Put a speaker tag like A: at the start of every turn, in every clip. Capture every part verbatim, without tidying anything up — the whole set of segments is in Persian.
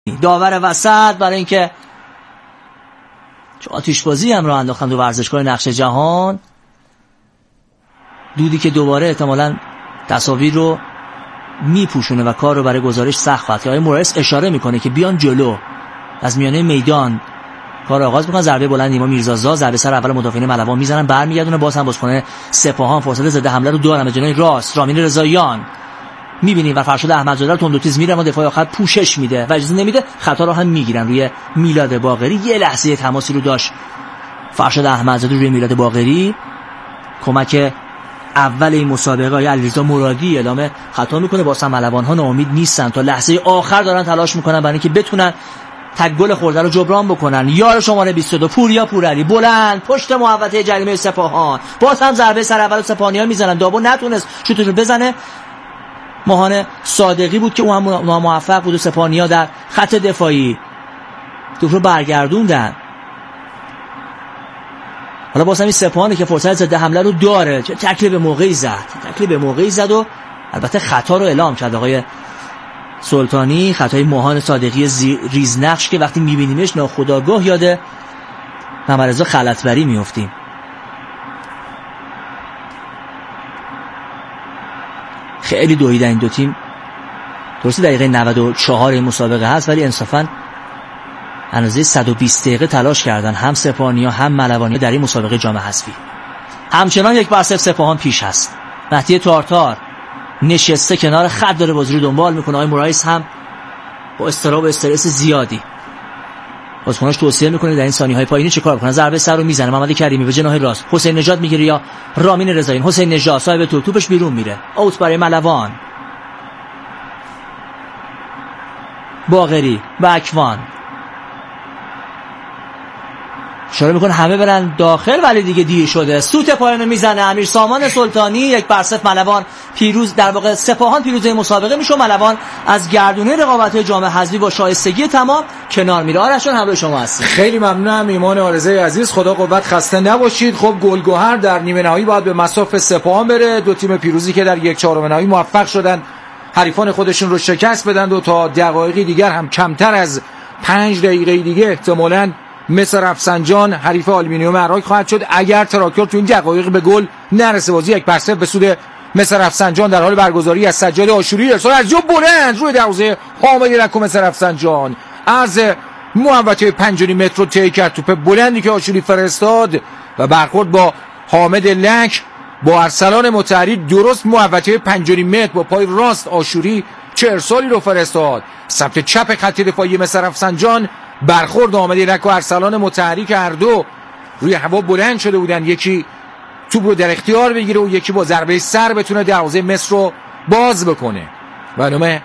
A: داور وسط برای اینکه چه آتش‌بازی هم راه انداختن تو ورزشگاه نقش جهان، دودی که دوباره احتمالاً تصاویر رو میپوشونه و کار رو برای گزارش سخت خواهد. آقای مورایس اشاره میکنه که بیان جلو، از میانه میدان کار آغاز میکنن. ضربه بلند نیما میرزازا، ضربه سر اول مدافعین ملوان میزنن، برمیگردونه، باز هم بازیکن سپاهان فرصت ضد حمله رو دارن به جناح راست. رامین رضاییان میبینیم و فرشاد احمدزاده رو تندوتیز میره اما دفاع آخر پوشش میده و اجازه نمیده، خطا رو هم میگیرن روی میلاد باقری. یه لحظه تماسی رو داشت فرشاد احمدزاده روی میلاد باقری، کمک اول این مسابقه های علیرضا مرادی اعلام خطا میکنه. باز هم ملوان ها ناامید نیستن، تا لحظه آخر دارن تلاش میکنن برای اینکه بتونن تک گل خورده رو جبران بکنن. یار شماره بیست و دو پوریا پورعلی بلند پشت محوطه جریمه سپاهان، باز هم ضربه سر اول سپاهانی‌ها میزنن، دابو نتونست شوتش رو بزنه. ماهان صادقی بود که اون هم ناموفق بود و سپاهانی‌ها در خط دفاعی توپ رو برگردوندن. حالا باز هم این سپاهانی که فرصت ضد حمله رو داره، چه تکل به موقعی زد تکل به موقعی زد و البته خطا رو اعلام کرد آقای سلطانی، خطای ماهان صادقی ریزنقش که وقتی میبینیمش ناخودآگاه یاد محمدرضا خلعتبری میافتیم. خیلی دویدن این دو تیم. درسته دقیقه نود و چهار این مسابقه هست ولی انصافاً اندازه صد و بیست دقیقه تلاش کردن هم سپاهانی‌ها هم ملوانی‌ها در این مسابقه جام حذفی. همچنان یک بر صفر سپاهان پیش هست. مهدی تارتار نشسته کنار خط داره بازی رو دنبال میکنه. آقای مورایس هم با اضطراب و استرس زیادی بازیکناش توصیه میکنه در این ثانیه‌های پایانی چیکار بکنن. ضربه سر رو میزنه محمد کریمی به جناح راست، حسین نژاد میگیره یا رامین رضاییان. حسین نژاد صاحب توپ، توپش بیرون میره، اوت برای ملوان. باقری و اکوان اشاره میکنه همه برن داخل ولی دیگه دیر شده. سوت پایانو میزنه امیر سامان سلطانی. یک بر صفر ملوان پیروز، در واقع سپاهان پیروز این مسابقه میشه. ملوان از گردونه رقابت‌های جام حذفی با شایستگی تمام کنار میره. آرشان همراه شما هستیم.
B: خیلی ممنونم ایمان آرزه عزیز، خدا قوت، خسته نباشید. خب گلگهر در نیمه نهایی باید به مصاف سپاهان بره. دو تیم پیروزی که در یک چهارم نهایی موفق شدن حریفان خودشون رو شکست بدن و تا دقایقی دیگر هم کمتر از پنج دقیقه دیگه احتمالاً مصر رفسنجان حریف آلومینیوم عراق خواهد شد اگر تراکتور تو این دقایق به گل نرسه. بازی یک بر صفر به سود مصر رفسنجان در حال برگزاری از سجاد آشوری. ارسال از جو بلند روی دروازه حامد لک مصر رفسنجان از محوطه پنج و نیم متر رو طی کرد. توپ بلندی که آشوری فرستاد و برخورد با حامد لک با ارسلان متحری درست محوطه پنج و نیم متر با پای راست آشوری چه ارسالی رو فرستاد. سمت چپ خط دفاعی مصر رفسنجان برخورد آمده لک و ارسلان متحری هر دو روی هوا بلند شده بودن، یکی توپ رو در اختیار بگیره و یکی با ضربه سر بتونه دروازه مصر رو باز بکنه. معلومه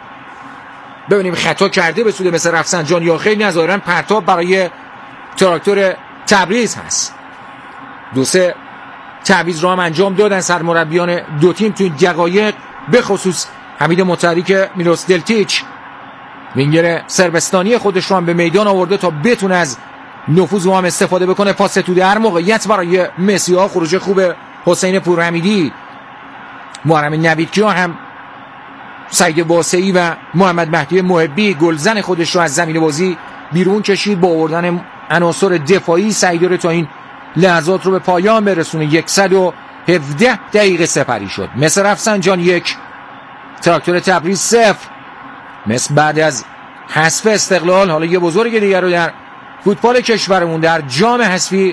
B: ببینیم خطا کرده به سود مصر رفسنجان یا خیلی. نظاهراً پرتاب برای تراکتور تبریز هست. دو سه تعویض رو هم انجام دادن سرمربیان دو تیم تو این دقایق، به خصوص حمید متحری که میلوس دلتیچ وینگر سربستانی خودش رو هم به میدان آورده تا بتونه از نفوذ و هم استفاده بکنه. پاس تو در موقعیت برای مسی ها. خروج خوب حسین پورحمیدی. محرم نویدکیا هم سعید باسعی و محمد مهدی محبی گلزن خودش رو از زمین بازی بیرون کشید با آوردن عناصر دفاعی. سعید رو تا این لحظات رو به پایان برسونه. صد و هفده دقیقه سپری شد. مصر رفسنجان یک تراکتور تبریز صفر. مصر بعد از حذف استقلال حالا یه بزرگ دیگر رو در فوتبال کشورمون در جام حذفی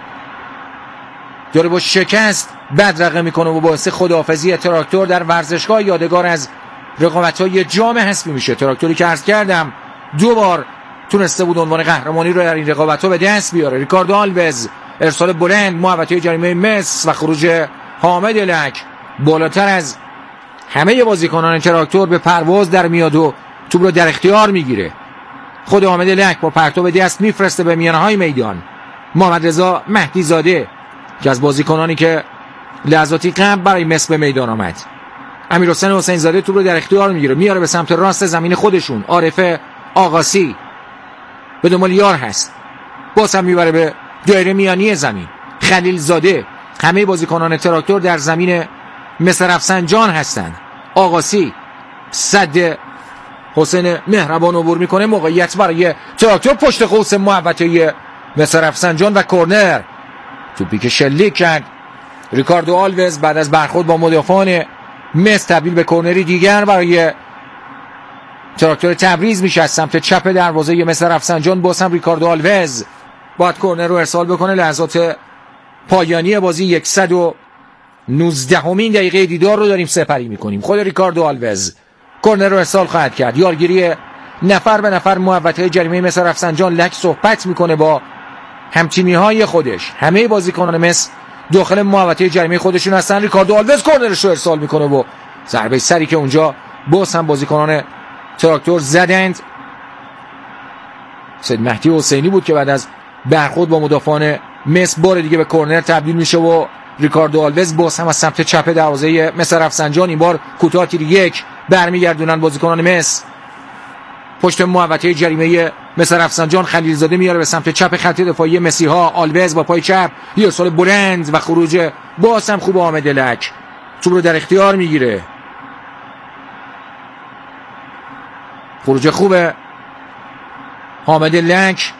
B: داره با شکست بدرقه میکنه و باعث خداحافظی تراکتور در ورزشگاه یادگار از رقابت‌های جام حذفی میشه. تراکتوری که عرض کردم دو بار تونسته بود عنوان قهرمانی رو در این رقابت‌ها به دست بیاره. ریکاردو آلوز ارسال بلند محوطه جریمه مصر و خروج حامد لک بالاتر از همه بازیکنان تراکتور به پرواز در میاد و توپ رو در اختیار میگیره. خود حامد لک با پرتاب دست میفرسته به میانهای میدان. محمد رضا مهدی زاده که از بازیکنانی که لحظاتی قبل برای مصر به میدان آمد. امیر حسین حسین زاده توپ رو در اختیار میگیره، میاره به سمت راست زمین خودشون. عارف آقاسی به دنبال یار هست، باز هم میبره به دایره میانی زمین. خلیل زاده. همه بازیکنان تراکتور در زمین مصر رفسنجان هستند. آقاسی صد حسین مهربان عبور میکنه، موقعیت برای تراکتور پشت قوس محوطه مصر رفسنجان و کرنر. توپی که شلیک کرد ریکاردو آلوز بعد از برخورد با مدافعان مصر تبدیل به کرنری دیگر برای تراکتور تبریز میشه از سمت چپ دروازه مصر رفسنجان. باز هم ریکاردو آلوز باید کرنر رو ارسال بکنه. لحظات پایانی بازی صد و نوزدهمین دقیقه دیدار رو داریم سپری میکنیم. خود ریکاردو آلوز کرنر رو ارسال خواهد کرد. یارگیری نفر به نفر محوطه جریمه مصر رفسنجان. لک صحبت میکنه با همتیمی های خودش. همه بازیکنان مصر داخل محوطه جریمه خودشون هستن. ریکاردو آلوز کرنرش رو ارسال میکنه و ضربه سری که اونجا باز هم بازیکنان تراکتور زدند. سید مهدی حسینی بود که بعد از برخورد با مدافعان مصر بار دیگه به کرنر تبدیل میشه و ریکاردو آلوز باز هم از سمت چپ دروازه مصر رفسنجان این بار کوتاه تیر یک برمیگردونن بازیکنان مصر. پشت محوطه جریمه مصر رفسنجان خلیلزاده میاره به سمت چپ خط دفاعی مسیحا. آلوز با پای چپ یه ارسال بلند و خروج باز هم خوب حامد لک توپ رو در اختیار میگیره. خروج خوبه حامد لک،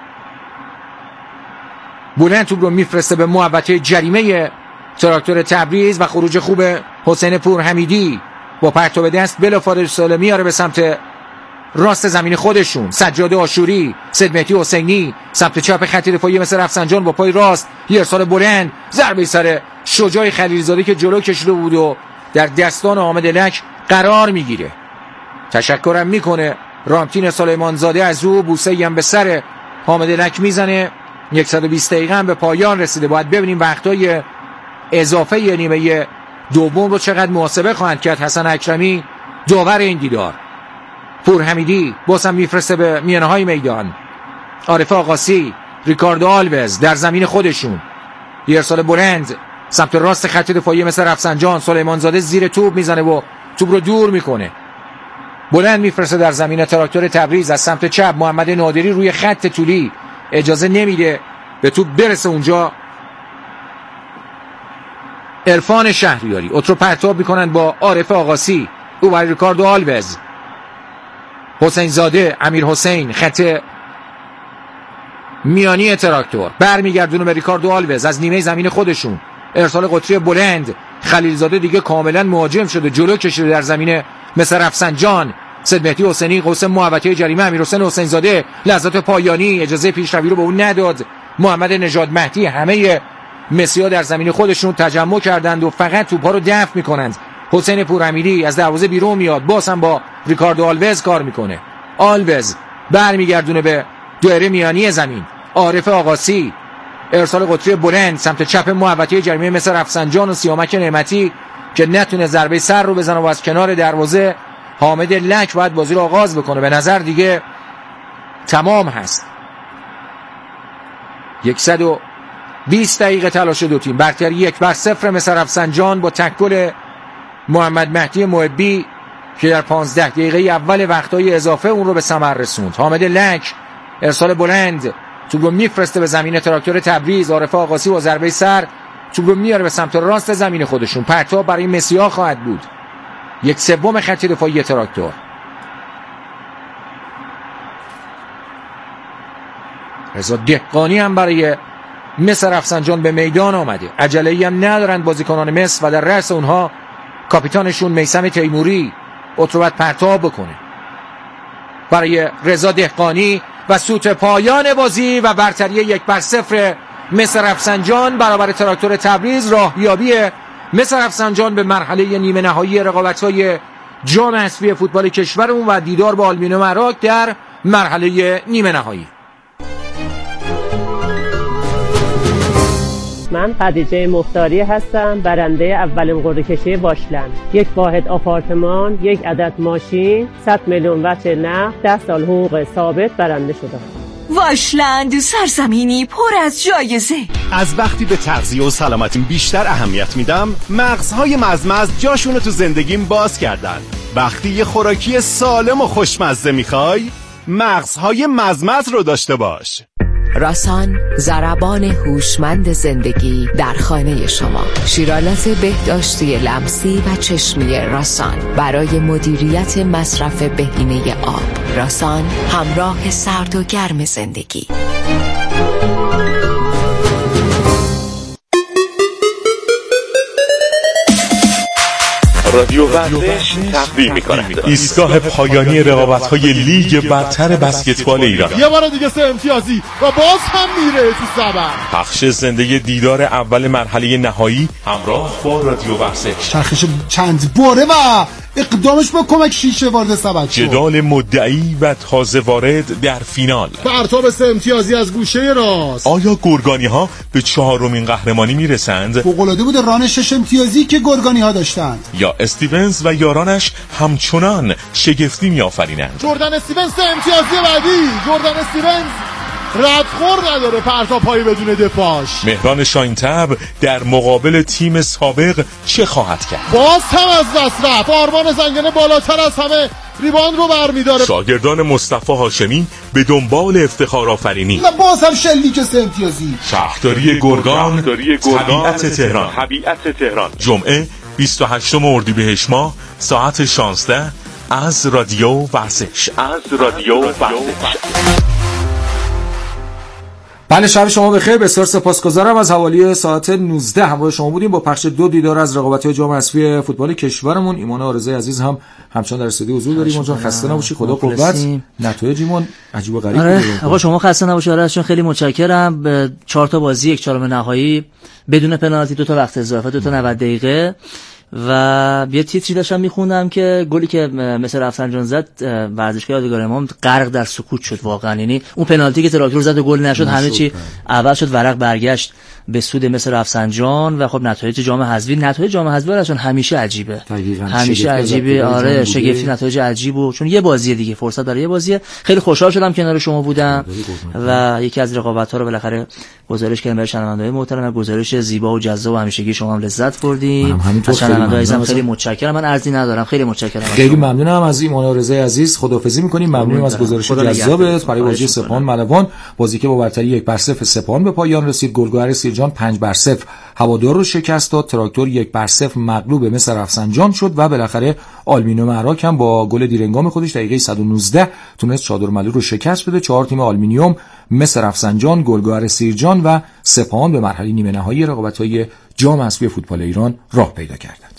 B: بلند توپ رو میفرسته به محوطه جریمه تراکتور تبریز و خروج خوب حسین پورحمیدی با پرتاب دست بلافاصله سال میاره به سمت راست زمین خودشون. سجاد آشوری، سید مهدی حسینی سمت چپ خط دفاعی مصر رفسنجان با پای راست یه ارسال بلند، ضربه سر شجاع خلیلزاده که جلو کشیده بود و در دستان حامد لک قرار میگیره. تشکرم میکنه رامتین سلیمان زاده از او. بوسه‌ای هم به سر حامد لک میزنه. صد و بیست دقیقه هم به پایان رسیده. باید ببینیم وقتای اضافه ی نیمه دوم رو چقدر محاسبه خواهند کرد حسن اکرمی داور این دیدار. پورحمیدی باز هم میفرسته به میانه های میدان. عارف آقاسی، ریکاردو آلوز در زمین خودشون یه ارسال بلند سمت راست خط دفاعی مصر رفسنجان. سلیمان زاده زیر توپ میزنه و توپ رو دور میکنه. بلند میفرسته در زمین تراکتور تبریز از سمت چپ. محمد نادری روی خط طولی اجازه نمیده به توپ برسه اونجا. عرفان شهریاری اترو پرتاب میکنن با عارف آقاسی. او برای ریکاردو آلوز، حسین زاده، امیر حسین خط میانی تراکتور برمیگردونه به ریکاردو آلوز از نیمه زمین خودشون. ارسال قطری بلند، خلیلزاده دیگه کاملا مهاجم شده، جلو کشیده در زمین مصر رفسنجان. سید مهدی حسینی قوس محوطه جریمه. امیر حسین حسین زاده لحظات پایانی اجازه پیشروی رو به اون نداد. محمد نژاد مهدی. همه مسیحا در زمین خودشون تجمع کردند و فقط توپا رو دفع میکنند. حسین پورحمیدی از دروازه بیرون میاد، باز هم با ریکاردو آلوز کار میکنه. آلوز برمیگردونه به دایره میانی زمین. عارف آقاسی ارسال قطری بلند سمت چپ محوطه جریمه مصر رفسنجان و سیامک نعمتی که نتونه ضربه سر رو بزنه و از کنار دروازه حامد لک باید بازی رو آغاز بکنه. به نظر دیگه تمام هست. صد و بیست دقیقه تلاش دو تیم. برتری یک بر صفر مصر رفسنجان با تک گل محمد مهدی محبی که در پانزده دقیقه اول وقتای اضافه اون رو به ثمر رسوند. حامد لک ارسال بلند توپ رو میفرسته به زمین تراکتور تبریز. عارف آقاسی با ضربه سر توپ رو میاره به سمت راست زمین خودشون. پرتاب برای مسیحا خواهد بود. یک سوم خط دفاعی تراکتور. رضا دهقانی هم برای مصر رفسنجان به میدان آمده. عجله‌ای هم ندارند بازیکنان مصر و در رأس اونها کاپیتانشون میثم تیموری. اتروبت پرتاب بکنه برای رضا دهقانی و سوت پایان بازی و برتری یک بر صفر مصر رفسنجان برابر تراکتور تبریز. راهیابی مصر رفسنجان به مرحله نیمه نهایی رقابت‌های جام حذفی فوتبال کشورمون و دیدار با آلومینیوم عراق در مرحله نیمه نهایی.
C: من خدیجه مختاری هستم، برنده اولین قرعه کشی واشلند. یک واحد آپارتمان، یک عدد ماشین، صد میلیون وجه نقد، ده سال حقوق ثابت برنده شدم.
D: واشلند سرزمینی پر از جایزه.
E: از وقتی به تغذیه و سلامتیم بیشتر اهمیت میدم، مغزهای مزمز جاشونو تو زندگیم باز کردن. وقتی یه خوراکی سالم و خوشمزه میخوای، مغزهای مزمز رو داشته باش.
F: راسان، ضربان هوشمند زندگی در خانه شما. شیرالات بهداشتی لمسی و چشمی راسان برای مدیریت مصرف بهینه آب. راسان، همراه سرد و گرم زندگی.
E: رادیو ورزش تقدیم می‌کند ایستگاه پایانی رقابت‌های لیگ برتر بسکتبال ایران.
G: یه بار دیگه سه امتیازی و باز هم میره تو سبد.
E: پخش زنده دیدار اول مرحله نهایی همراه با رادیو ورزش.
G: چرخش چند باره و اقدامش با کمک شیشه وارد سبد شد.
E: جدال مدعی و تازه وارد در فینال.
G: پرتاب سه امتیازی از گوشه راست.
E: آیا گرگانی‌ها به چهارمین قهرمانی میرسند؟
G: فوق‌العاده بود ران شش امتیازی که گرگانی‌ها داشتند.
E: یا استیونز و یارانش همچنان شگفتی می‌آفرینند؟
G: جردن استیونز سه امتیازی بعدی. جردن استیونز ردخور نداره پرتاب پای بدون دفاعش.
E: مهران شاین‌تبر در مقابل تیم سابق چه خواهد کرد؟
G: باز هم از دست رفت. آرمان زنگنه بالاتر از همه ریباند رو برمی‌داره.
E: شاگردان مصطفی هاشمی به دنبال افتخار آفرینی.
G: و باز هم شلیک سه امتیازی.
E: شهرداری گرگان، طبیعت تهران. طبیعت تهران. جمعه بیست و هشتم اردیبهشت ماه ساعت شانزده از رادیو ورزش. از رادیو ورزش.
B: بله، شب شما بخیر. بسیار سپاسگزارم. از حوالی ساعت نوزده همراه شما بودیم با پخش دو دیدار از رقابت‌های جام حذفی فوتبال کشورمون. ایمان آرزوی عزیز هم همچنان در استودیو حضور داریم. اونجا خسته نباشی، خدا قوت. نتایج ایمان عجیب و غریب بود.
A: آره آقا شما خسته نباشی. آره چون خیلی متشکرم. به چهار تا بازی، یک چهارم نهایی بدون پنالتی، دو تا وقت اضافه، دو تا نود دقیقه و یه تیتری داشتم میخوندم که گلی که مثل رفسنجان زد ورزشگاه یادگار امام غرق در سکوت شد واقعا. یعنی اون پنالتی که تراکتور زد و گل نشد، همه چی عوض شد، ورق برگشت به سود مثل رفسنجان. و خب نتایج جام حذفی، نتایج جام حذفی براشون همیشه عجیبه، همیشه عجیبه. آره شگفتی نتایج عجیبه، چون یه بازی دیگه، فرصت برای یه بازی. خیلی خوشحال شدم کنار شما بودم و یکی از رقابت‌ها رو بالاخره گزارش کردم برای شنونده‌های محترم. گزارش زیبا و جذاب و همیشگی شما هم لذت بردیم. شنونده‌های خیلی متشکرم. من عرضی ندارم، خیلی متشکرم.
B: خیلی ممنونم از ایمان رضایی عزیز. خداحافظی می‌کنیم. ممنونم از گزارش جذابت برای بازی سپاهان ملوان. بازی که با برتری یک بر صفر سپاهان به پایان رسید. گلگهر سیرجان پنج بر صفر هوادار رو شکست داد. تراکتور یک بر صفر مغلوب مصر رفسنجان شد و بالاخره آلومینیوم عراق هم با گل دیرهنگام خودش دقیقه صد و نوزده تونست چادر ملو رو شکست بده. چهار تیم آلومینیوم، مصر رفسنجان، گلگهر سیرجان و سپاهان به مرحله نیمه نهایی رقابت‌های جام حذفی فوتبال ایران راه پیدا کردند.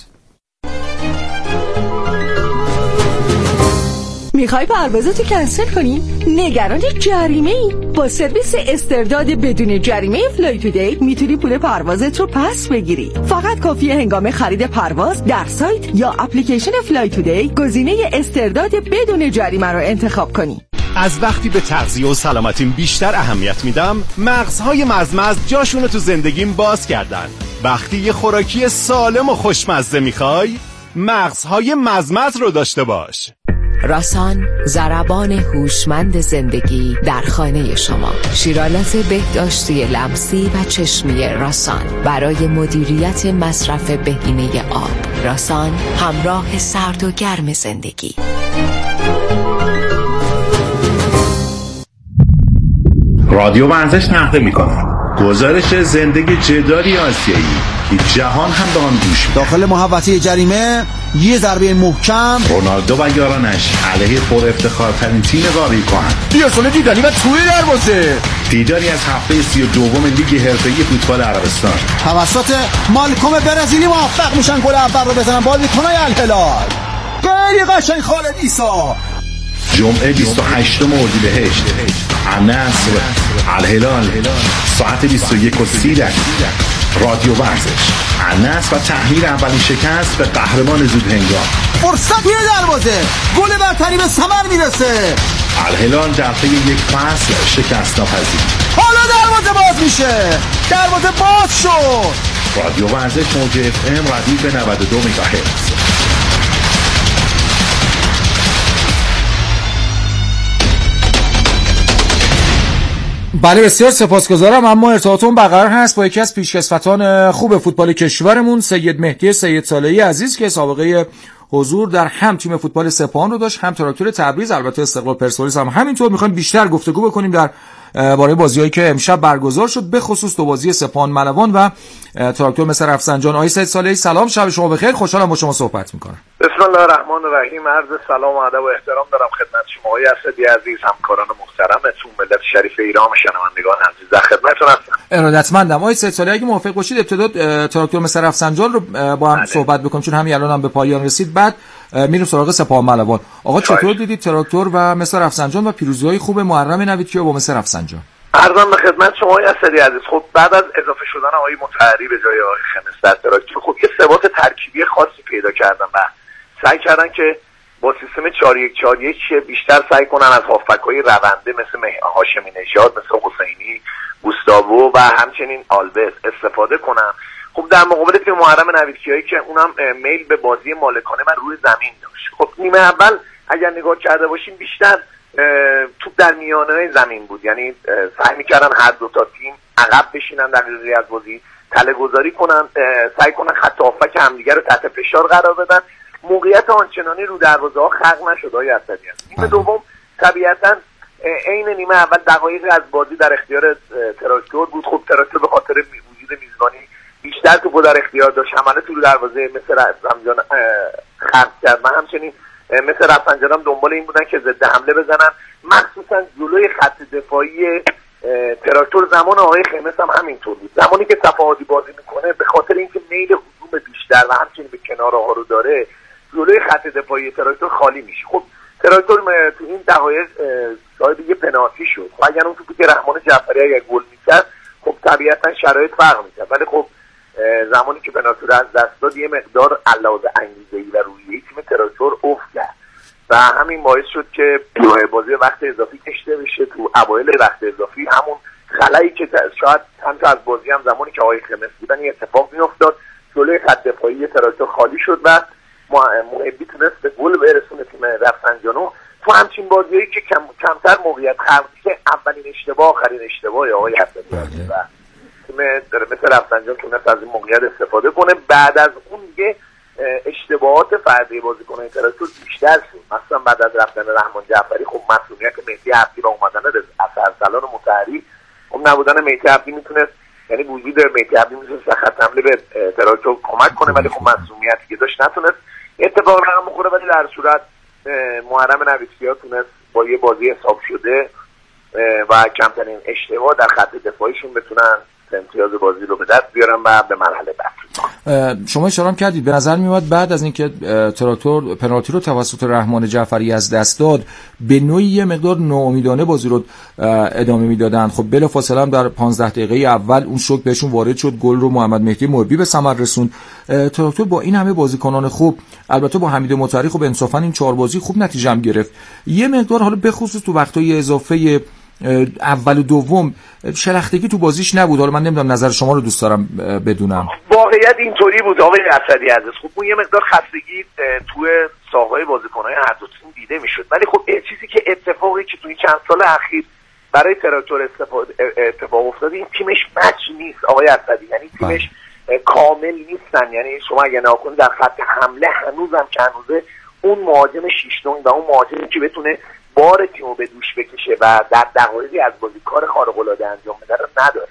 D: میخوای پروازاتو کنسل کنی؟ نگران جریمه ای؟ با سرویس استرداد بدون جریمه فلای تودی میتونی پول پروازت رو پس بگیری. فقط کافیه هنگام خرید پرواز در سایت یا اپلیکیشن فلای تودی گزینه استرداد بدون جریمه رو انتخاب کنی.
E: از وقتی به تغذیه و سلامتیم بیشتر اهمیت میدم، مغزهای مزمز جاشونو تو زندگیم باز کردن. وقتی یه خوراکی سالم و خوشمزه میخوای، مغزهای مزمز رو داشته باش.
F: راسان، ضربان هوشمند زندگی در خانه شما. شیرالات بهداشتی لمسی و چشمی راسان برای مدیریت مصرف بهینه آب. راسان، همراه سرد و گرم زندگی.
H: رادیو ورزش تقدیم می‌کند گزارش زندگی جداری آسیایی که جهان هم به آن گوش می‌دهد.
I: داخل محوطه جریمه یه ضربه محکم،
H: رونالدو و یارانش علیه پر افتخارترین تیم واقعی کنند.
I: پیرسون دیدنی و توی دروازه.
H: دیداری از هفته سی و دوم لیگ حرفه‌ای فوتبال عربستان
I: توسط مالکوم برزیلی موفق میشن گل اول رو بزنن بازیکن‌های الهلال. خیلی قشنگ خالد عیسی.
H: جمعه بیست و هشتم اردیبهشت، النصر الهلال ساعت بیست و یک و سی دقیقه. رادیو ورزش. النصر و تحلیل اولین شکست به قهرمان زود هنگام.
I: فرصت میره دروازه، گل برتری به ثمر میرسه.
H: الهلال در طی یک فصل شکست ناپذیر.
I: حالا دروازه باز میشه، دروازه باز شد.
H: رادیو ورزش موج اف ام ردیف به نود و دو مگاهرتز.
B: بله بسیار سپاسگزارم. اما ارتباطمون برقرار هست با یکی از پیشکسوتان خوب فوتبال کشورمون، سید مهدی سید صالحی عزیز که سابقه حضور در هم تیم فوتبال سپاهان رو داشت، هم تراکتور تبریز، البته استقلال پرسپولیس هم همینطور. می‌خوایم بیشتر گفتگو بکنیم در باره بازیایی که امشب برگزار شد، به خصوص دو بازی سپاهان ملوان و تراکتور مصر رفسنجان. آقای سید صالحی سلام، شب شما بخیر، خوشحالم با شما صحبت می‌کنم.
J: بسم الله الرحمن الرحیم. عرض سلام و ادب و احترام دارم خدمت شما آقای اسدی عزیز، همکاران محترمتون، ملت شریف ایران و شنوندگان عزیز در خدمتتون هستم.
B: ارادتمندم. آقای سید صالحی اگه موافق باشید ابتدا تراکتور مصر رفسنجان رو با هم بله. صحبت بکنیم، چون همین الان هم به پایان رسید، بعد میریم سراغ سپاهان ملوان. آقا چطور دیدید تراکتور و مصر رفسنجان و پیروزی‌های خوب محرم نویدکیا با مصر رفسنجان؟
J: عرضم به خدمت شما آقای اسدی عزیز، خب بعد از اضافه شدن آقای مطهری به جای آقای خمس در تراکتور، خب یه ثبات ترکیبی خاصی پیدا کردن و سعی کردن که با سیستم چهار یک چهار یک بیشتر سعی کنن از هافبک‌های رونده مثل هاشمی نژاد، مثل حسینی، گوستاوو و همچنین آلبس استفاده کنن. خب در مقابل تیم محرم نویدکیایی که اونم میل به بازی مالکانه و روی زمین داشت. خب نیمه اول اگر نگاه کرده باشیم بیشتر توپ در میانه زمین بود، یعنی سعی می‌کردن هر دو تا تیم عقب بشینن در جریان از بازی، تله‌گذاری کنن، سعی کنن خط هافبک همدیگه رو تحت فشار قرار بدن. موقعیت آنچنانی رو دروازه‌ها خلق نشد آقای اسدی. نیمه دوم طبیعتاً عین نیمه اول دقایقی از بازی در اختیار تراکتور بود. خب تراکتور به خاطر وجود میزبانی بیشتر توپو در اختیار داشت، حمله تو دروازه مثل رفسنجان خلق کرد و همچنین مثل رفسنجان هم دنبال این بودن که ضد حمله بزنن، مخصوصا جلوی خط دفاعی تراکتور. زمان آقای خمس هم همینطور بود، زمانی که صفاحاتی بازی میکنه به خاطر اینکه میل هجوم بیشتر و همچنین به کنارها رو داره، جلوی خط دفاعی تراکتور خالی میشه. خب تراکتور تو این دقایق صاحب یه پنالتی شد. خب اگر اون توپی که رحمان جعفری اگر گل میکرد خب طبیعتا شرایط فرق میکرد، ولی خب زمانی که پنالتی رو از دست داد یه مقدار علاوه انگیزه‌ای و روحیه‌ای تیم تراکتور افت کرد و همین باعث شد که بازی وقت اضافی کشته بشه. تو اوایل وقت اضافی همون خلایی که شاید چند تا از بازی هم زمانی که آقای خمس بودن یه اتفاق میافتاد، جلوی خط دفاعی تراکتور خالی شد و محبی تونست به گل برسونه تیم رفسنجانو. تو همچین بازیایی که کم کمتر موقعیت خلق که اولین اشتباه آخرین اشتباه آقای حسنی و تیم مثل رفسنجان تونست از این موقعیت استفاده کنه. بعد از اون دیگه اشتباهات فردی بازیکنان تراکتور بیشتر شد، مثلا بعد از رفتن رحمان جعفری خب مسئولیت مهدی عبدی و اومدن ارسلان مطهری، خب نبودن مهدی عبدی میتونست، یعنی وجود مهدی عبدی میتونست خط حمله به تراکتور کمک کنه، ولی خب مسئولیتی که داشت نتونست اتفاق رقم بخوره. ولی در صورت محرم نویدکیا تونست با یه بازی حساب شده و کمترین اشتباه در خط دفاعیشون بتونن امتیاز بازی رو به دست بیارن و به مرحله بعد.
B: شما اشاره هم کردید، به نظر میاد بعد از اینکه تراکتور پنالتی رو توسط رحمان جعفری از دست داد به نوعی یه مقدار ناامیدانه بازی رو ادامه میدادن. خب بلافاصله هم در پانزده دقیقه اول اون شوک بهشون وارد شد، گل رو محمد مهدی محبی به ثمر رسوند. تراکتور با این همه بازیکنان خوب، البته با حمید مطهری خب انصافا این چهار بازی خوب نتیجه هم گرفت، یه مقدار حالا به خصوص تو وقتای اضافه اول و دوم شلختگی تو بازیش نبود. حالا من نمیدونم نظر شما رو دوست دارم بدونم.
J: واقعیت اینطوری بود آقای اسدی عزیز. خب اون یه مقدار خستگی توی ساقای بازیکن‌های هر دو تیم دیده میشد، ولی خب چیزی که اتفاقی که توی چند سال اخیر برای تراکتور اتفاق افتاده، این تیمش مچ نیست آقای اسدی، یعنی تیمش کامل نیستن. یعنی شما اگه نگاه کنید در خط حمله هنوزم که هنوزه اون مهاجم شیشتون و اون مهاجمی که بتونه بار تیمو به دوش بکشه و در دقایقی از بازی کار خارق‌العاده انجام بده رو نداره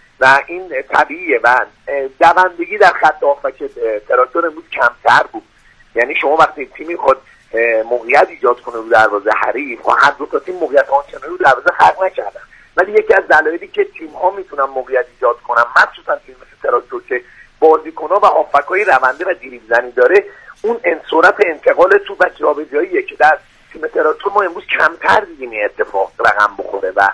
J: و این طبیعیه. و دوندگی در خط هافبک تراکتور امروز کمتر بود، یعنی شما وقتی تیمی خود موقعیت ایجاد کنه رو دروازه حریف و هر دو تا تیم موقعیت آنچنانی رو دروازه خلق نکردن، ولی یکی از دلایلی که تیم‌ها میتونن موقعیت ایجاد کنن، مخصوصا تیم مثل تراکتور که بازیکن‌ها و هافبک‌های رونده و دریبل زنی داره، اون سرعت انتقال توپ و جابجاییه که در تیم تراکتور ما امروز کمتر دیدیم این اتفاق رقم بخوره و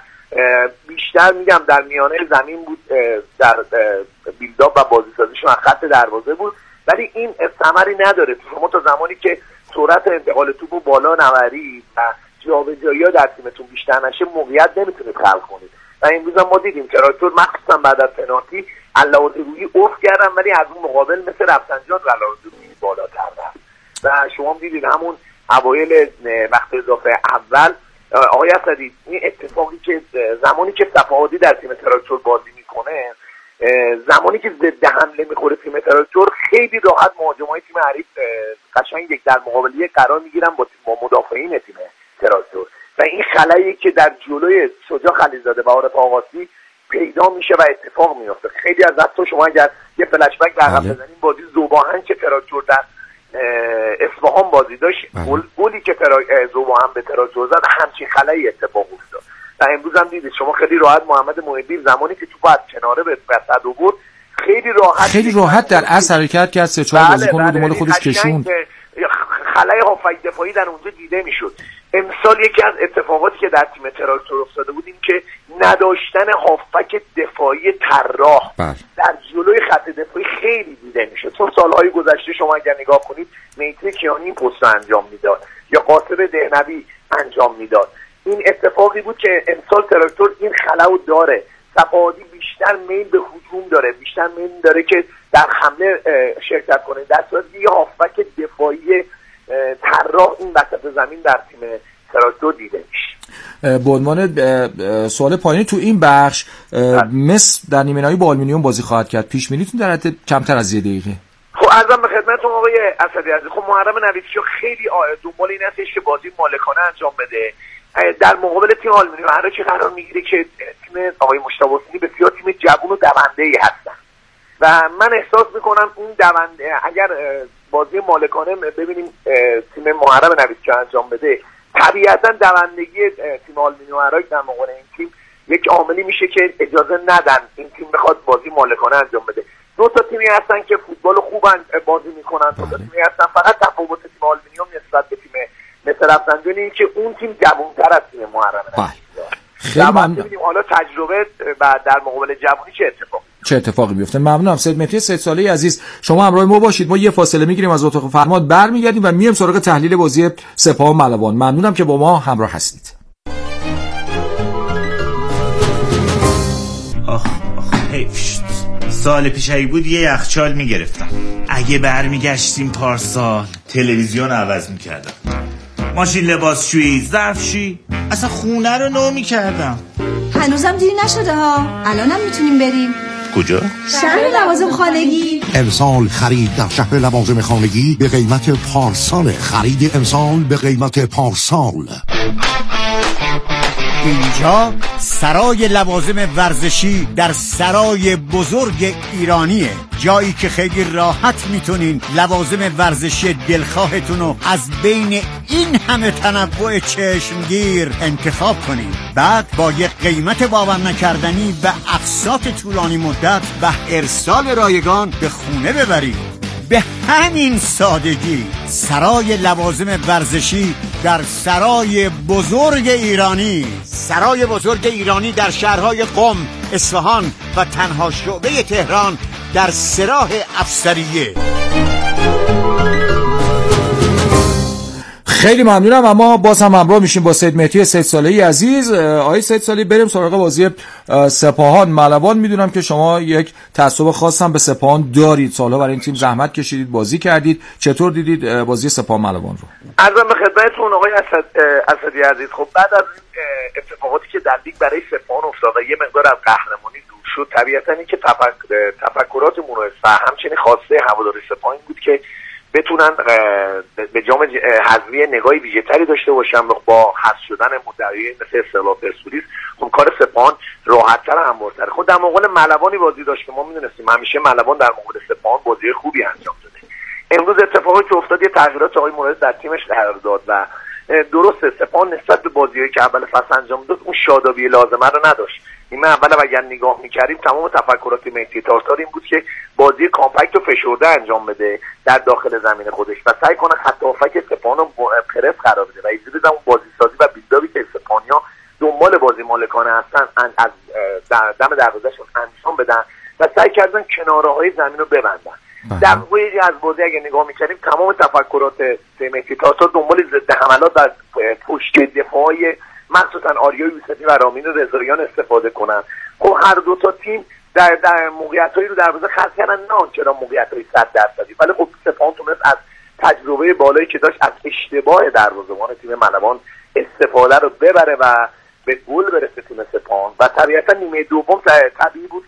J: بیشتر میگم در میانه زمین بود، در بیلداپ و بازیسازیشون از خط دروازه بود، ولی این ثمری نداره. شما تا زمانی که سرعت انتقال توپو بالا نبرید و جابجایی‌ها در تیمتون بیشتر نشه موقعیت نمیتونید خلق کنید و امروز هم ما دیدیم تراکتور مخصوصا بعد از پنالتی علاوه روی افت کردن، ولی از اون مقابل مثل رفسنجان علاوه روی بالاتر رفت و شما هم دیدید همون اوایل وقت اضافه اول آقای اسدی این اتفاقی که زمانی که صفاحاتی در تیم تراکتور بازی میکنه زمانی که ضد حمله میخوره تیم تراکتور خیلی راحت مهاجمای تیم حریف قشنگ یک در مقابله قرار میگیرن با با مدافعین تیم تراکتور و این خلایی که در جلوی شجاع خلیلزاده و عارف آقاسی پیدا میشه و اتفاق میفته. خیلی از وقتا شما اگر یه فلش بک در هم بزنین بازی ذوباهن که تراکتور در اصفهان بازی داشت، گل گلی که ذوباهن به تراکتور زد همچین خلایی اتفاق افتاد و امروز هم دیدید شما خیلی راحت محمد محبی زمانی که توپ از کناره به وسط آورد خیلی راحت
B: خیلی راحت در اصل حرکت کرد، سه چهار بازیکن رو دنبال خودش کشوند.
J: خلای هافک دفاعی در اونجا دیده میشد. امسال یکی از اتفاقاتی که در تیم تراکتور افتاده بود این که نداشتن هافک دفاعی طراح در جلوی خط دفاعی خیلی دیده میشد. چون سالهای گذشته شما اگر نگاه کنید میتری کیانی این پست رو انجام میداد یا قاسم دهنوی انجام میداد. این اتفاقی بود که امسال تراکتور این خلاو داره. صفاهادی بیشتر میل به هجوم داره، بیشتر میل داره که در حمله شرکت کنه، در صورتی که یه هافبک دفاعی طراح این وسط زمین در تیم تراکتور دیده میشه.
B: به عنوان سوال پایانی تو این بخش، مس در نیمه نهایی با آلومینیوم بازی خواهد کرد، پیش بینیتون در حد کمتر از یه دقیقه؟
J: خب عرضم به خدمتتون آقای اسدی عزیز، خب محرم نویدکیو خیلی دنبال این هستش که بازی مالکانه انجام بده در مقابل تیم آلومینیوم. هر چی قرار میگیره که تیم آقای مجتبی حسینی بسیار تیم جوون و دونده‌ای هستن و من احساس میکنم این دونده اگر بازی مالکانه ببینیم تیم محرم نویدکیو انجام بده، طبیعتا دوندگی تیم آلومینیوم عراق در مقابل این تیم یک عاملی میشه که اجازه ندن این تیم بخواد بازی مالکانه انجام بده. دو تا تیمی هستن که فوتبال خوب بازی میکنن، دو تا تیمی هستن فقط تفاوت تیم آلومینیوم نسبت به تیم مثل رفسنجانی این که اون تیم جوان‌تر از تیم محرم نویدکیو. خیلی ممنون. حالا تجربه و در مقابل جوانی چه اتفاقی
B: چه اتفاقی بیفته. ممنونم سید مهدی سید صالحی عزیز، شما همراه ما باشید. ما یه فاصله میگیریم از اتاق فرمان، برمیگردیم و میایم سراغ تحلیل بازی سپاهان ملوان. ممنونم که با ما همراه هستید.
K: آخ آخ حیف شد. سال پیش ای بود یه یخچال میگرفتم. اگه برمیگشتیم پارسال تلویزیون عوض میکردم، ماشین لباسشویی، ظرفشویی، اصلا خونه رو نو میکردم.
L: هنوزم دیر نشده ها، الانم میتونیم بریم.
K: کجا؟
L: شهر لوازم خانگی.
M: امسال خرید در شهر لوازم خانگی به قیمت پارسال. خرید امسال به قیمت پارسال.
N: اینجا سرای لوازم ورزشی در سرای بزرگ ایرانیه، جایی که خیلی راحت میتونین لوازم ورزشی دلخواهتون رو از بین این همه تنوع چشمگیر انتخاب کنین، بعد با یک قیمت باور نکردنی و اقساط طولانی مدت و ارسال رایگان به خونه ببرید. به همین سادگی سرای لوازم ورزشی در سرای بزرگ ایرانی. سرای بزرگ ایرانی در شهرهای قم، اصفهان و تنها شعبه تهران در سراح افسریه.
B: خیلی ممنونم. اما باز هم همراه میشیم با سید مهدی سید صالحی عزیز. آقای سید صالحی، بریم سراغ بازی سپاهان ملوان. میدونم که شما یک تعصب خاص هم به سپاهان دارید، سالها برای این تیم زحمت کشیدید، بازی کردید. چطور دیدید بازی سپاهان ملوان رو؟
J: عرضم به خدمتتون آقای اسد اسدی عزیز، خب بعد از اتفاقاتی که در لیگ برای سپاهان افتاد و یه مقدار از قهرمانی دور شد، طبیعتا این که تفکر تفکراتمون و همچنین خواسته هواداری سپاهان بود که بتونن به جام حذفی نگاهی ویژه‌تری داشته باشن با حذف شدن مدعیین مثل استقلال پرسپولیس. خب کار سپاهان راحت‌تر و هموارتر. خود در مقابل ملوانی بازی داشت که ما می‌دونستیم همیشه ملوان در مقابل سپاهان بازی خوبی انجام داده. امروز اتفاقی که افتاد یه تغییرات آقای مورد در تیمش قرار داد و درسته سپاهان نسبت به بازی‌هایی که اول فصل انجام داد اون شادابی لازمه رو نداشت. نیمه اول اگر نگاه می‌کردیم تمام تفکرات مهدی تارتار این بود که بازی کامپکت و فشرده انجام بده در داخل زمین خودش و سعی کنه خط هافک سپاهان رو پرس قرار بده و اجازه بده اون بازی سازی و بیلداپی که سپاهانیا دنبال بازی مالکانه هستن از دم دروازه‌شون انجام بدن و سعی کردن کناره‌های زمین رو ببندن. در واقع از بازی اگه نگاه می‌کردیم تمام تفکرات مهدی تارتار دنبال ضد حملات و پشت دفاعی مخصوصا آریا یوسفی و رامین رضاییان استفاده کنن. خب هر دو تا تیم در در موقعیتایی رو دروازه خلق کردن، نه چرا موقعیتای صد درصدی، ولی خب سپاهان تونست از تجربه بالایی که داشت از اشتباه دروازه‌بان تیم ملوان استفاده رو ببره و به گل برسه تیم سپاهان و طبیعتا نیمه دوم طبیعی بود که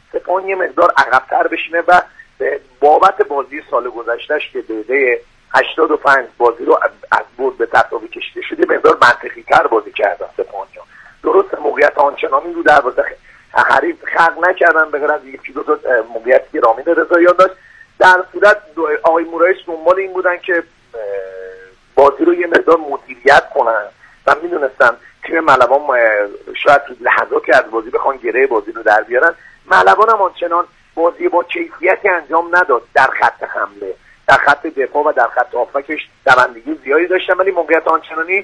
J: سپاهان یه مقدار عقب‌تر بشینه و بابت بازی سال گذشتهش که دقیقه هشتاد و پنج بازی رو از برد به تساوی کشیده شده مقدار منطقی‌تر بازی کردن سپاهانی‌ها. درست موقعیت آنچنانی رو دروازه حریف خلق نکردن به غیر از یکی دو تا موقعیتی که رامین رضاییان داشت. در صورت آقای مورایس دنبال این بودن که بازی رو یه مقدار مدیریت کنن و میدونستن تیم ملوان شاید لحظاتی از بازی بخوان گره بازی رو در بیارن. ملوان هم آنچنان بازی با کیفیتی انجام نداد در خط حمله، در خط دفاع و در خط هافبکش دوندگی زیادی داشتن ولی موقعیت آنچنانی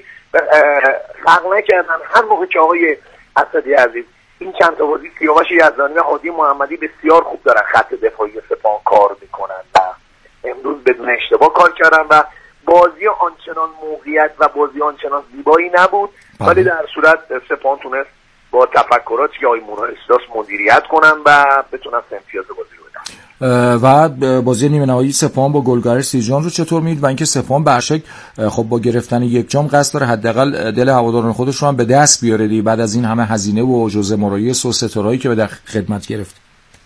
J: خلق نکردن. هر موقع که آقای اسدی عزیز این چند تا بازی سیاوش یزدانی و هادی محمدی بسیار خوب دارن خط دفاعی سپاهان کار میکنن و امروز بدون اشتباه کار کردن و بازی آنچنان موقعیت و بازی آنچنان زیبایی نبود ولی در صورت سپاهان تونست با تفکراتی که آقای مورایس داشت مدیریت کنن و بتونن امتیاز بازی رو بدن.
B: و بازی نیمه نهایی سپاهان با گلگهر سیرجان رو چطور می‌دید و اینکه سپاهان به هر شکل خب با گرفتن یک جام قصد داره حداقل دل هواداران خودش رو هم به دست بیاره دی بعد از این همه هزینه و جوزه مورایس و ستارهایی که به در خدمت گرفت.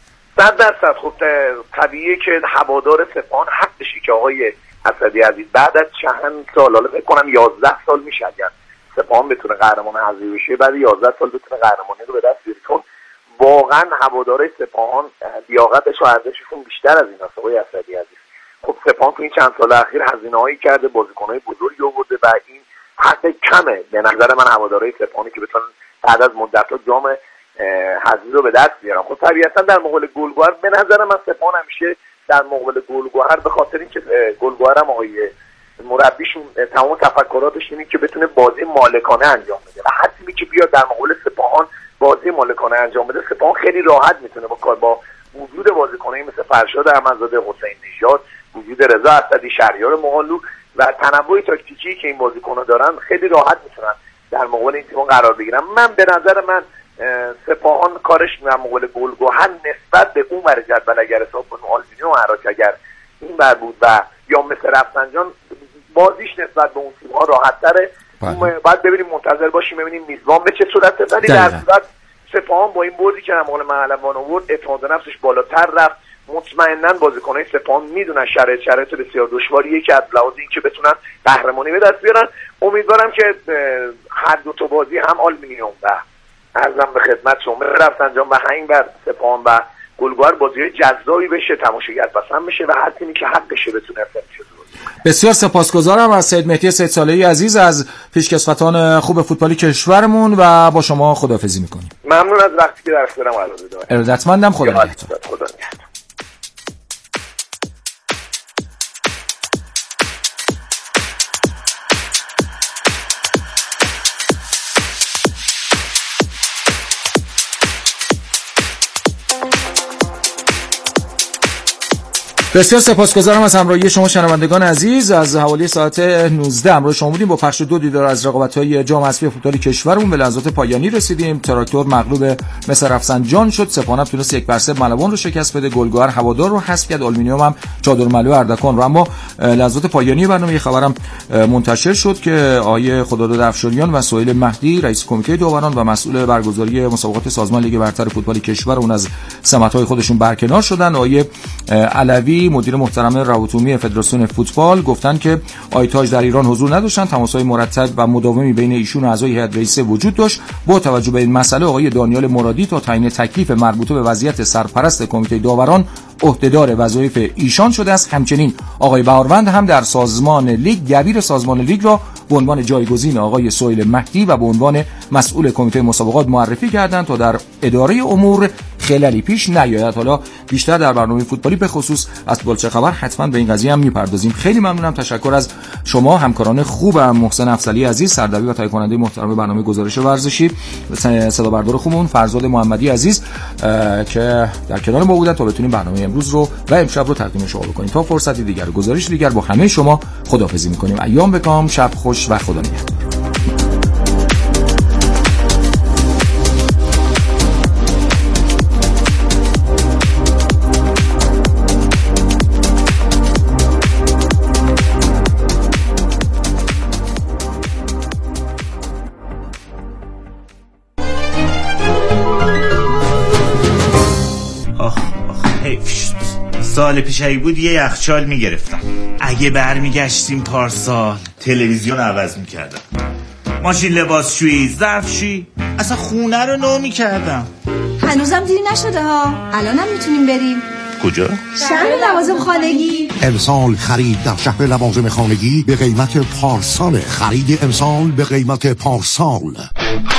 J: صد درصد خب طبیعیه که هوادار سپاهان حق بشه که آقای اسدی عزیز بعد از چند سال، حالا فکر کنم یازده سال میشه اگر سپاهان بتونه قهرمان حذفی بشه بعد یازده سال بتونه قهرمانی رو به دست بیاره، چون واقعا هوادارهای سپاهان لیاقتش و ارزششون بیشتر از این است. آقای اسدی عزیز خب سپاهان تو این چند سال اخیر هزینه‌هایی کرده، بازیکن‌های بزرگی آورده و این حق کمه به نظر من هوادارهای سپاهانی که بتونن بعد از مدت‌ها جام حذفی رو به دست بیارن. خب طبیعتا در مقابل گلگهر به نظر من سپاهان همیشه در مقابل گلگهر به خاطر اینکه گلگهر هم آقای مربیشون تمام تفکراتش اینه که بتونه بازی مالکانه انجام بده و هر تیمی که بیاد در مقابل سپاهان بازی مالکانه انجام بده سپاهان خیلی راحت میتونه با کار با وجود بازیکنایی مثل فرشاد احمدزاده، حسین نژاد، وجود رضا اسدی، شهریار مغانلو و تنوع تاکتیکی که این بازیکن‌ها دارن خیلی راحت میتونن در مقابل این تیم قرار بگیرن. من به نظر من سپاهان کارش در مقابل گلگهر نسبت به اون ور جدول اگر حساب کنیم آلبینی و عراق اگر این بر بود و یا مثل رفسنجان بازیش نسبت به اون تیم‌ها راحت‌تره. بعد ببینیم منتظر باشیم ببینیم میزبان به چه صورته ولی در صورت سپاهان با این بردی که مقابل ملوان آورد اعتماد نفسش بالاتر رفت. مطمئناً بازیکن‌های سپاهان میدونن شرایط شرایط بسیار دشواریه که از لحاظ اینکه بتونن قهرمانی به دست بیارن. امیدوارم که هر دو تا بازی هم آلومینیوم و عرضم به خدمت شما رفتنجان و همین بر سپاهان و گلگهر بازی جذابی بشه، تماشاگر پسند بشه و هر تیمی که حقشه بتونه امتیاز بگیره.
B: بسیار سپاسگزارم از سید مهدی سید صالحی عزیز از پیشکسوتان خوب فوتبالی کشورمون و با شما خداحافظی میکنیم.
J: ممنون از وقتی که در اختیارم قرار دادید.
B: ارادتمندم. خدا نگهدار.
J: خدا نگهدار.
B: بسیار سپاسگزارم از همراهی شما شنوندگان عزیز. از حوالی ساعت نوزده همراه شما بودیم با پخش دو دیدار از رقابت‌های جام حذفی فوتبال کشورمون. به لحظات پایانی رسیدیم. تراکتور مغلوب مصر رفسنجان شد. سپاهان تونست یک بر صفر ملوان رو شکست بده. گلگهر هوادار رو حذف کرد. آلومینیوم هم چادرملو اردکان رو. اما لحظات پایانی برنامه یه خبرم منتشر شد که آقای خداداد افشاریان و سهیل مهدی رئیس کمیته داوران و مسئول برگزاری مسابقات سازمان لیگ برتر فوتبال کشور اون از سمت‌های خودشون برکنار شدن. آقای علوی مدیر محترم روابط عمومی فدراسیون فوتبال گفتن که آیتاج در ایران حضور نداشتن، تماس‌های مرتب و مداومی بین ایشون و اعضای هیئت رئیسه وجود داشت. با توجه به این مسئله آقای دانیال مرادی تا تعیین تکلیف مربوطه به وضعیت سرپرست کمیته داوران عهدهدار وظایف ایشان شده است. همچنین آقای بهاروند هم در سازمان لیگ دبیر سازمان لیگ را به عنوان جایگزین آقای سهیل مهدی و به عنوان مسئول کمیته مسابقات معرفی کردند تا در اداره امور خلالی پیش نیاید. حالا بیشتر در برنامه فوتبالی به خصوص از فوتبال چه خبر حتما به این قضیه هم میپردازیم. خیلی ممنونم. تشکر از شما همکاران خوبم، محسن افضلی عزیز سردبیر و تهیه کننده محترم برنامه گزارش ورزشی، صدا بردار خوبمون فرزاد محمدی عزیز که در کنار ما بودن تا بتونیم برنامه امروز رو و امشب رو تقدیم شما بکنیم. تا فرصتی دیگر گزارش دیگر با همه شما خداحافظی می‌کنیم. ایام بکام، شب خوش و خدا نگهدار.
K: سال پیش ای بود یه یخچال میگرفتم. اگه برمیگشتیم پارسال تلویزیون عوض میکردم، ماشین لباسشویی، ظرفشویی، اصلا خونه رو نو میکردم.
L: هنوزم دیری نشده ها، الانم میتونیم بریم.
K: کجا؟
L: شهر لوازم خانگی.
M: امسال خرید در شهر لوازم خانگی به قیمت پارسال. خرید امسال به قیمت پارسال.